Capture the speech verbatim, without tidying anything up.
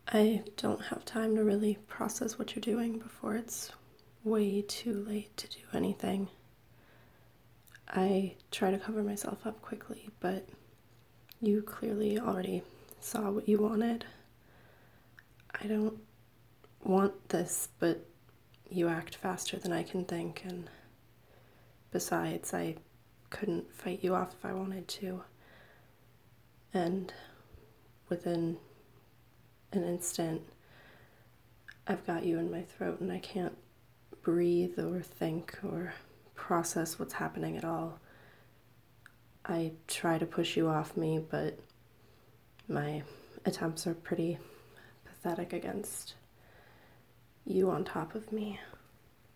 I don't have time to really process what you're doing before it's way too late to do anything. I try to cover myself up quickly, but you clearly already saw what you wanted. I don't want this, but you act faster than I can think, and besides, I couldn't fight you off if I wanted to. And within an instant, I've got you in my throat and I can't breathe or think or process what's happening at all. I try to push you off me, but my attempts are pretty pathetic against you on top of me.